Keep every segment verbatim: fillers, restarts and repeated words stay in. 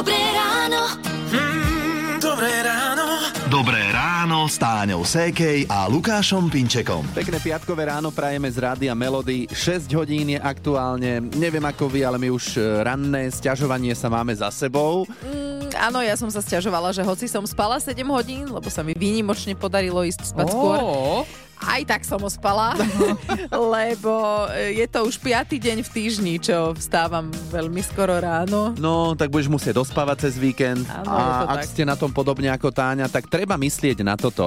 Dobré ráno. Mm, dobré ráno. Dobré ráno s Táňou Sékej a Lukášom Pinčekom. Pekné piatkové ráno prajeme z Rádia Melody. šesť hodín je aktuálne. Neviem ako vy, ale my už ranné sťažovanie sa máme za sebou. Mm, áno, ja som sa sťažovala, že hoci som spala sedem hodín, lebo sa mi výnimočne podarilo ísť spať skôr. Aj tak som ospala, lebo je to už piaty deň v týždni, čo vstávam veľmi skoro ráno. No, tak budeš musieť dospávať cez víkend. Áno, a ak tak. ste na tom podobne ako Táňa, tak treba myslieť na toto.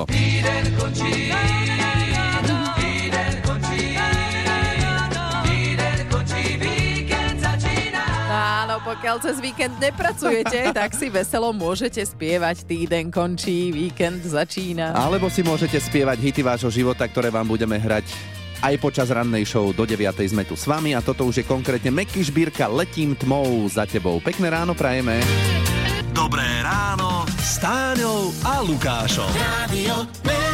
Áno, pokiaľ cez víkend nepracujete, tak si veselo môžete spievať Týden končí, víkend začína. Alebo si môžete spievať hity vášho života, ktoré vám budeme hrať aj počas rannej show do deviatej sme tu s vami a toto už je konkrétne Meky Žbírka Letím tmou za tebou. Pekné ráno prajeme. Dobré ráno s Táňou a Lukášom. Radio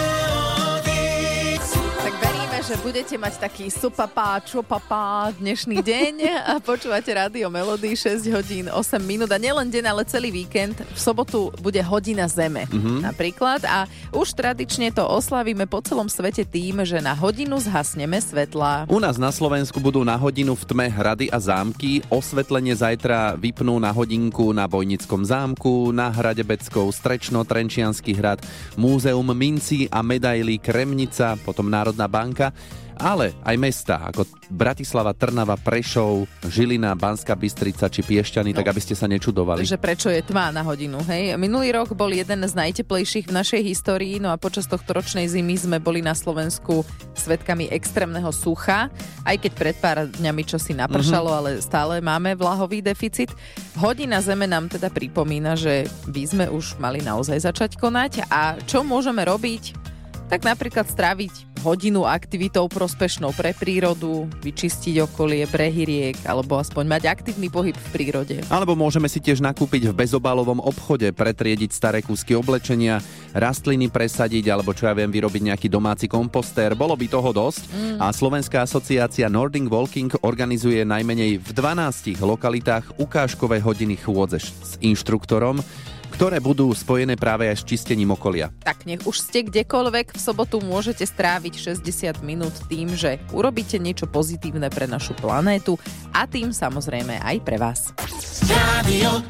Melody. Tak veríme, že budete mať taký supapá, čupapá dnešný deň a počúvate Rádio Melody šesť hodín osem minút a nielen deň, ale celý víkend. V sobotu bude hodina Zeme mm-hmm. napríklad a už tradične to oslavíme po celom svete tým, že na hodinu zhasneme svetlá. U nás na Slovensku budú na hodinu v tme hrady a zámky. Osvetlenie zajtra vypnú na hodinku na Vojnickom zámku, na Hradebeckou, Strečno-Trenčiansky hrad, Múzeum mincí a medailí Kremnica, potom Národná banka, ale aj mestá ako Bratislava, Trnava, Prešov, Žilina, Banská Bystrica či Piešťany, no, tak aby ste sa nečudovali. Že prečo je tma na hodinu, hej? Minulý rok bol jeden z najteplejších v našej histórii, no a počas tohto ročnej zimy sme boli na Slovensku svedkami extrémneho sucha, aj keď pred pár dňami čosi napršalo, mm-hmm. ale stále máme vlahový deficit. Hodina Zeme nám teda pripomína, že by sme už mali naozaj začať konať a čo môžeme robiť? Tak napríklad stráviť hodinu aktivitou prospešnou pre prírodu, vyčistiť okolie, brehy riek, alebo aspoň mať aktívny pohyb v prírode. Alebo môžeme si tiež nakúpiť v bezobalovom obchode, pretriediť staré kúsky oblečenia, rastliny presadiť, alebo čo ja viem, vyrobiť nejaký domáci kompostér. Bolo by toho dosť. Mm. A Slovenská asociácia Nordic Walking organizuje najmenej v dvanástich lokalitách ukážkové hodiny chôdze s inštruktorom, ktoré budú spojené práve aj s čistením okolia. Tak nech už ste kdekoľvek, v sobotu môžete stráviť šesťdesiat minút tým, že urobíte niečo pozitívne pre našu planétu a tým samozrejme aj pre vás. Radio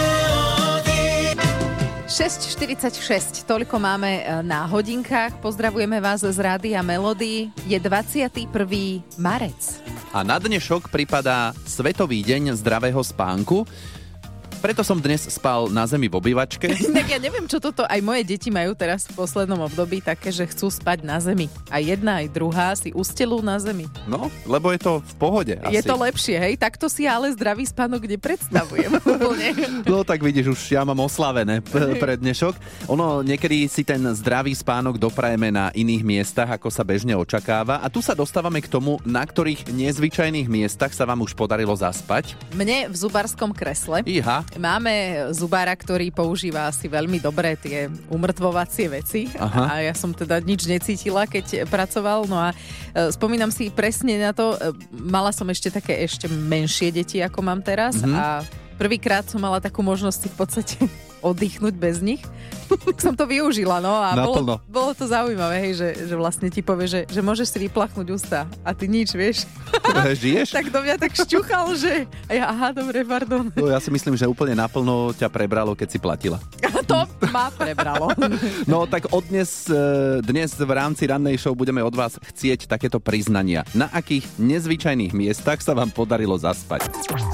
Melody. šesť štyridsaťšesť, toľko máme na hodinkách. Pozdravujeme vás z Rádia Melody. Je dvadsiateho prvého marec. A na dnešok pripadá Svetový deň zdravého spánku. Preto som dnes spal na zemi v obývačke. Tak ja neviem, čo toto aj moje deti majú teraz v poslednom období také, že chcú spať na zemi. A jedna aj druhá si ustelú na zemi. No, lebo je to v pohode asi. Je to lepšie, hej? Takto si ale zdravý spánok nepredstavujem. No tak vidíš, už ja mám oslavené p- pre dnešok. Ono, niekedy si ten zdravý spánok doprajeme na iných miestach, ako sa bežne očakáva. A tu sa dostávame k tomu, na ktorých nezvyčajných miestach sa vám už podarilo zaspať. Mne v zubárskom kresle. Iha. Máme zubára, ktorý používa asi veľmi dobre tie umrtvovacie veci. Aha. A ja som teda nič necítila, keď pracoval. No a e, spomínam si presne na to, e, mala som ešte také ešte menšie deti, ako mám teraz. Mm-hmm. A prvýkrát som mala takú možnosť si v podstate oddychnúť bez nich. Tak som to využila, no a bolo, bolo to zaujímavé, hej, že, že vlastne ti povie, že, že môžeš si vyplachnúť ústa a ty nič, vieš. Žiješ? Tak do mňa tak šťuchal, že a ja, aha, dobre, pardon. No, ja si myslím, že úplne naplno ťa prebralo, keď si platila. To ma prebralo. No tak od dnes, dnes v rámci rannej show budeme od vás chcieť takéto priznania. Na akých nezvyčajných miestach sa vám podarilo zaspať?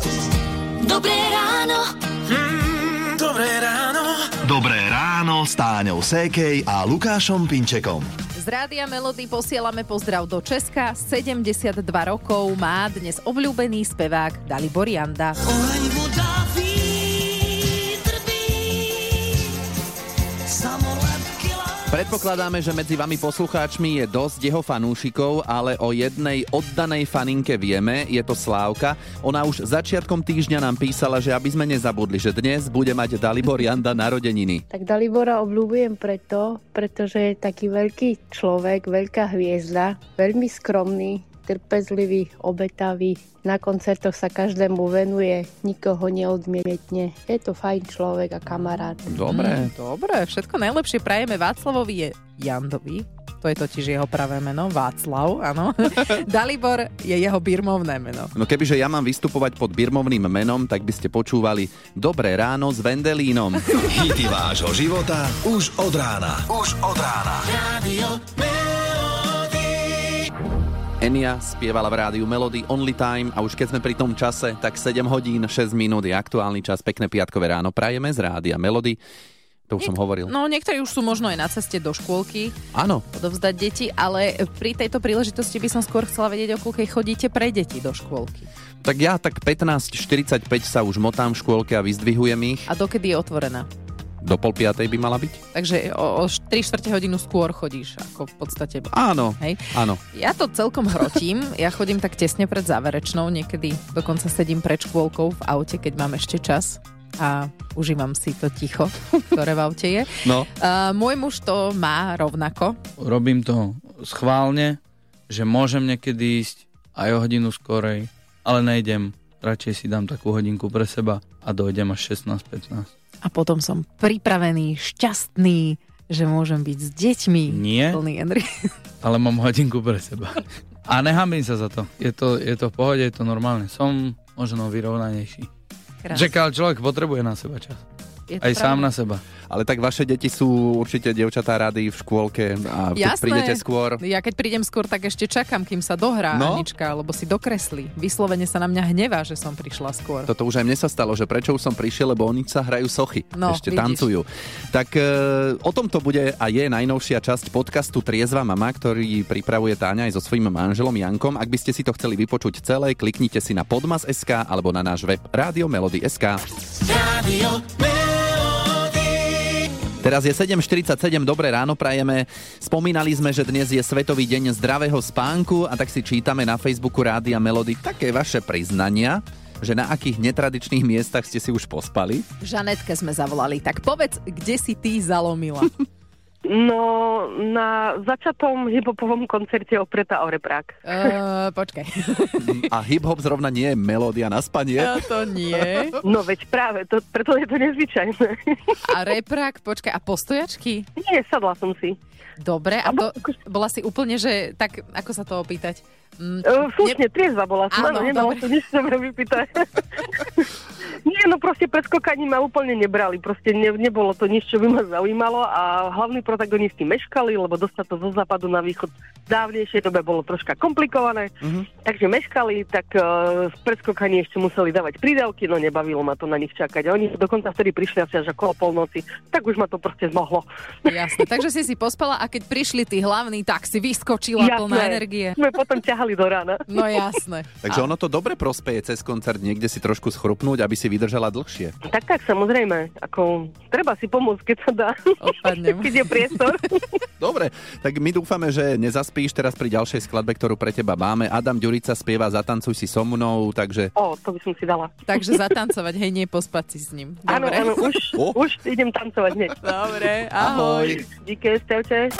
Dobré ráno. Mm, dobré ráno. Dobré ráno s Táňou Sékej a Lukášom Pinčekom. Z Rádia Melody posielame pozdrav do Česka. sedemdesiatdva rokov má dnes obľúbený spevák Dalibor Janda. Predpokladáme, že medzi vami poslucháčmi je dosť jeho fanúšikov, ale o jednej oddanej faninke vieme, je to Slávka. Ona už začiatkom týždňa nám písala, že aby sme nezabudli, že dnes bude mať Dalibor Janda narodeniny. Tak Dalibora obľúbujem preto, pretože je taký veľký človek, veľká hviezda, veľmi skromný trpezlivý, obetavý. Na koncertoch sa každému venuje, nikoho neodmietne. Je to fajn človek a kamarát. Dobre. Mm, dobre, všetko najlepšie prajeme Václavovi je Jandovi. To je totiž jeho pravé meno, Václav, áno. Dalibor je jeho birmovné meno. No kebyže ja mám vystupovať pod birmovným menom, tak by ste počúvali Dobré ráno s Vendelínom. Hity vášho života už od rána. Už od rána. Radio Melody. Enia spievala v rádiu Melody Only Time a už keď sme pri tom čase, tak sedem hodín šesť minút je aktuálny čas. Pekné piatkové ráno prajeme z rádia Melody. To už Niek- som hovoril. No, niektorí už sú možno aj na ceste do škôlky. Áno. Odovzdať deti, ale pri tejto príležitosti by som skôr chcela vedieť, o koľkej chodíte pre deti do škôlky. Tak ja tak pätnásť štyridsaťpäť sa už motám v škôlke a vyzdvihujem ich. A dokedy je otvorená? Do pol piatej by mala byť. Takže o, o tri štvrte hodinu skôr chodíš, ako v podstate. Áno, hej? áno. Ja to celkom hrotím. Ja chodím tak tesne pred záverečnou, niekedy dokonca sedím pred škôlkou v aute, keď mám ešte čas. A užívam si to ticho, ktoré v aute je. No. Uh, môj muž to má rovnako. Robím to schválne, že môžem niekedy ísť aj o hodinu skorej, ale nejdem. Radšej si dám takú hodinku pre seba a dojdem až šestnásť pätnásť. A potom som pripravený, šťastný, že môžem byť s deťmi. Nie, plný energie. Ale mám hodinku pre seba. A nehambím sa za to. Je to, je to v pohode, je to normálne. Som možno vyrovnanejší. Že človek potrebuje na seba čas. Aj pravda? Sám na seba. Ale tak vaše deti sú určite dievčatá rady v škôlke a keď Jasné. prídete skôr... Ja keď prídem skôr, tak ešte čakám, kým sa dohrá no? Anička, lebo si dokreslí. Vyslovene sa na mňa hnevá, že som prišla skôr. Toto už aj mne sa stalo, že prečo už som prišiel, lebo oni sa hrajú sochy. No, ešte vidíš. Tancujú. Tak e, o tomto bude a je najnovšia časť podcastu Triezva mama, ktorý pripravuje Táňa aj so svojím manželom Jankom. Ak by ste si to chceli vypočuť celé, kliknite si na podmas bodka es ká alebo na náš web Radio Melody bodka es ká. Radio Melody. Teraz je sedem štyridsaťsedem, dobré ráno prajeme. Spomínali sme, že dnes je Svetový deň zdravého spánku a tak si čítame na Facebooku Rádia Melody také vaše priznania, že na akých netradičných miestach ste si už pospali? Žanetke sme zavolali, tak povedz, kde si ty zalomila? No, na začatom hip-hopovom koncerte Opretá o reprák. Uh, počkaj. A hip-hop zrovna nie je melódia na spanie? Ja to nie. No veď práve, to, preto je to nezvyčajné. A reprák, počkaj, a postojačky? Nie, sadla som si. Dobre, a to bola si úplne, že tak, ako sa to opýtať? Mm, uh, Slušne, ne... triezva bola som, áno, nemalo to nič sa mňa vypýtať. Nie, no proste pred skokaním ma úplne nebrali, proste ne, nebolo to nič, čo by ma zaujímalo a hlavní protagonisti meškali, lebo dostať to zo západu na východ v dávnejšej dobe bolo troška komplikované, uh-huh. takže meškali, tak uh, v predskokaní ešte museli dávať prídavky, no nebavilo ma to na nich čakať. A oni dokonca vtedy prišli asi až okolo polnoci, tak už ma to proste zmohlo. Jasne, takže si si pospala a keď prišli tí hlavní, tak si vyskočila jasné, plná energie. Sme potom ťahali do rána. No jasné. Takže a... ono to dobre prospeje cez koncert niekde si trošku schrupnúť, aby si vydržala dlhšie. Tak, tak, samozrejme. Ako, treba si pomôcť, keď sa dá. Odpadnem. Keď je priestor. Dobre, tak my dúfame, že nezaspíš teraz pri ďalšej skladbe, ktorú pre teba máme. Adam Ďurica spieva Zatancuj si so mnou, takže... O, to by som si dala. Takže zatancovať, hej, nie pospať si s ním. Áno, áno, už, oh. už idem tancovať hneď. Dobre, ahoj. Díky, čaute.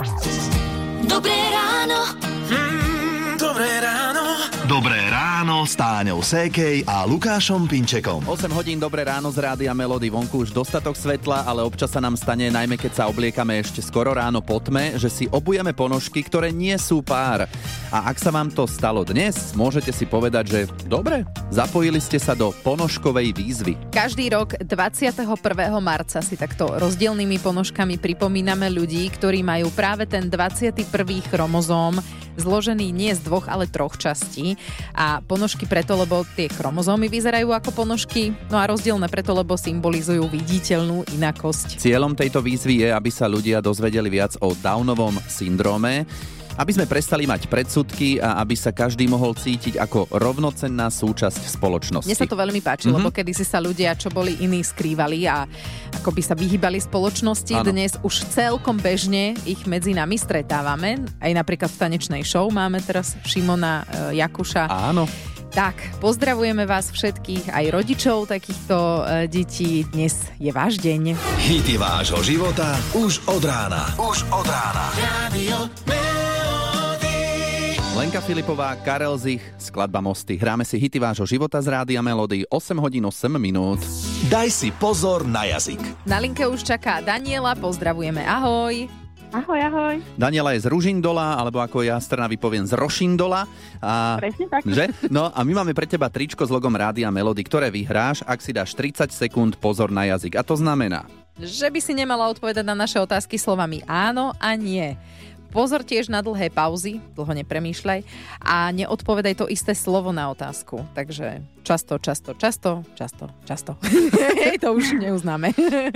Dobré ráno. Mm, dobré ráno. Dobré ráno s Táňou Sékej a Lukášom Pinčekom. osem hodín, dobré ráno z Rádia Melody. Vonku už dostatok svetla, ale občas sa nám stane, najmä keď sa obliekame ešte skoro ráno po tme, že si obujeme ponožky, ktoré nie sú pár. A ak sa vám to stalo dnes, môžete si povedať, že dobre, zapojili ste sa do ponožkovej výzvy. Každý rok dvadsiateho prvého marca si takto rozdielnymi ponožkami pripomíname ľudí, ktorí majú práve ten dvadsiaty prvý chromozóm, zložený nie z dvoch, ale troch častí. A ponožky preto, lebo tie chromozómy vyzerajú ako ponožky, no a rozdielne preto, lebo symbolizujú viditeľnú inakosť. Cieľom tejto výzvy je, aby sa ľudia dozvedeli viac o Downovom syndróme, aby sme prestali mať predsudky a aby sa každý mohol cítiť ako rovnocenná súčasť spoločnosti. Mne sa to veľmi páči, mm-hmm. lebo kedysi sa ľudia, čo boli iní, skrývali a ako by sa vyhýbali spoločnosti. Ano. Dnes už celkom bežne ich medzi nami stretávame. Aj napríklad v tanečnej show máme teraz Šimona e, Jakuša. Áno. Tak, pozdravujeme vás všetkých, aj rodičov takýchto e, detí. Dnes je váš deň. Hity vášho života už od rána. Už od rána. Radio Melody. Lenka Filipová, Karel Zich, skladba Mosty. Hráme si hity vášho života z Rádia Melody. osem hodín osem minút. Daj si pozor na jazyk. Na linke už čaká Daniela, pozdravujeme, ahoj. Ahoj, ahoj. Daniela je z Ružindola, alebo ako ja z Trnavy poviem z Rošindola. A, Presne tak. Že? No a my máme pre teba tričko s logom Rádia Melody, ktoré vyhráš, ak si dáš tridsať sekúnd pozor na jazyk. A to znamená, že by si nemala odpovedať na naše otázky slovami áno a nie. Pozor tiež na dlhé pauzy, dlho nepremýšľaj a neodpovedaj to isté slovo na otázku. Takže často, často, často, často, často. To už neuznáme.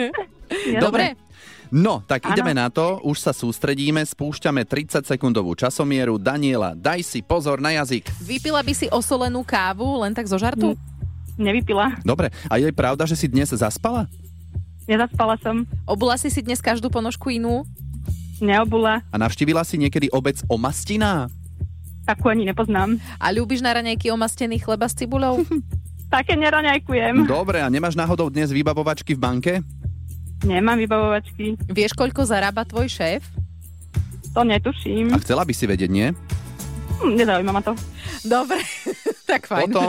Dobre? No, tak ano. Ideme na to, už sa sústredíme, spúšťame tridsaťsekundovú časomieru. Daniela, daj si pozor na jazyk. Vypila by si osolenú kávu len tak zo žartu? Nevypila. Dobre, a je pravda, že si dnes zaspala? Nezaspala som. Obula si si dnes každú ponožku inú? Neobula. A navštívila si niekedy obec Omastiná? Takú ani nepoznám. A ľúbiš na raňajky omastený chleba s cibuľou? Také neraňajkujem. Dobre, a nemáš náhodou dnes vybavovačky v banke? Nemám vybavovačky. Vieš, koľko zarába tvoj šéf? To netuším. A chcela by si vedieť, nie? Hm, nezaujíma ma to. Dobre, tak fajn. Potom.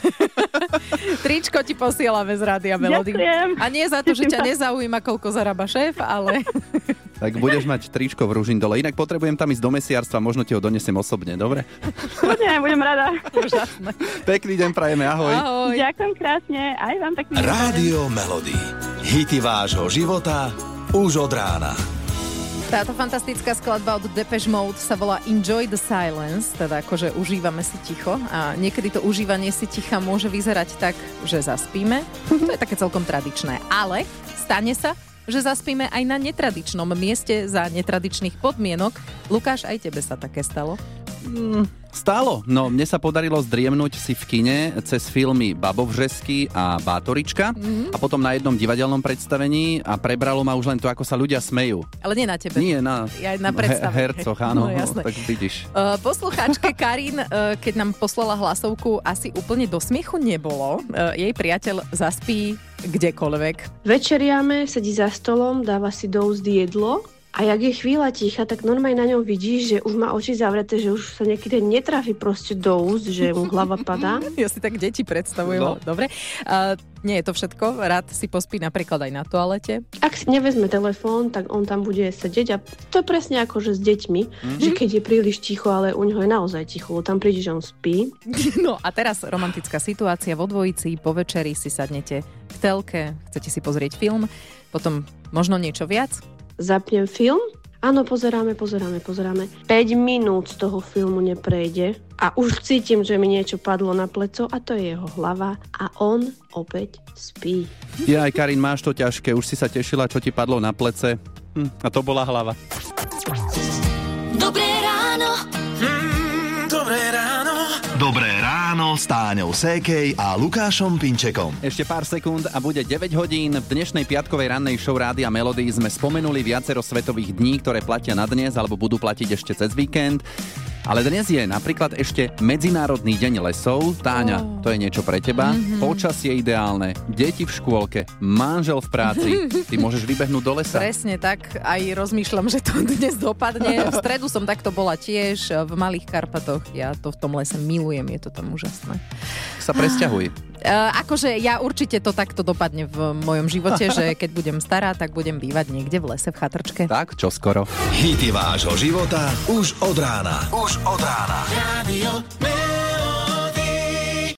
Tričko ti posielame z Rádia Melody. Ďakujem. A nie za to, že ťa nezaujíma, koľko zarába šéf, ale... Tak budeš mať tričko v Ružindole. Inak potrebujem tam ísť do mesiarstva, možno ti ho donesem osobne, dobre? Budem, budem rada. Úžasné. Pekný deň prajeme, ahoj. Ahoj. Ďakujem krásne, aj vám pekný deň. Rádio Melody. Hity vášho života už od rána. Táto fantastická skladba od Depeche Mode sa volá Enjoy the Silence, teda akože užívame si ticho a niekedy to užívanie si ticha môže vyzerať tak, že zaspíme. To je také celkom tradičné, ale stane sa, že zaspíme aj na netradičnom mieste za netradičných podmienok. Lukáš, aj tebe sa také stalo? Mm, stálo. No, mne sa podarilo zdriemnúť si v kine cez filmy Babovžesky a Bátorička mm-hmm. a potom na jednom divadelnom predstavení a prebralo ma už len to, ako sa ľudia smejú. Ale nie na tebe. Nie, na, ja na predstavení. He- hercoch, áno, no, jasné. tak vidíš. Uh, poslucháčke Karin, uh, keď nám poslala hlasovku, asi úplne do smiechu nebolo. Uh, jej priateľ zaspí kdekoľvek. Večeriame, sedí za stolom, dáva si do úst jedlo a jak je chvíľa ticha, tak normálne na ňom vidíš, že už má oči zavreté, že už sa niekedy netrafi proste do úst, že mu hlava padá. Ja si tak deti predstavujem. No. Dobre. Uh, nie je to všetko. Rád si pospí napríklad aj na toalete. Ak si nevezme telefón, tak on tam bude sedieť a to je presne ako, že s deťmi, mm-hmm. že keď je príliš ticho, ale u neho je naozaj ticho, tam príde, že on spí. No a teraz romantická situácia vo dvojici, po večeri si sadnete k telke, chcete si pozrieť film, potom možno niečo viac. Zapnem film, áno, pozeráme, pozeráme, pozeráme. päť minút z toho filmu neprejde a už cítim, že mi niečo padlo na pleco a to je jeho hlava a on opäť spí. Ja aj Karin, máš to ťažké, už si sa tešila, čo ti padlo na plece hm, a to bola hlava. Dobré ráno. Mm, dobré ráno. Dobré ráno s Táňou Sékej a Lukášom Pinčekom. Ešte pár sekúnd a bude deväť hodín. V dnešnej piatkovej rannej show Rádia Melody sme spomenuli viacero svetových dní, ktoré platia na dnes alebo budú platiť ešte cez víkend. Ale dnes je napríklad ešte Medzinárodný deň lesov. Táňa, oh. to je niečo pre teba. Mm-hmm. Počasie ideálne, deti v škôlke, manžel v práci. Ty môžeš vybehnúť do lesa. Presne tak. Aj rozmýšľam, že to dnes dopadne. V stredu som takto bola tiež v Malých Karpatoch. Ja to v tom lese milujem, je to tam úžasné. Sa presťahuj. Uh, akože ja určite to takto dopadne v mojom živote, že keď budem stará, tak budem bývať niekde v lese v chatrčke. Tak, čo skoro. Hity vášho života už od rána. Už od rána. Rádio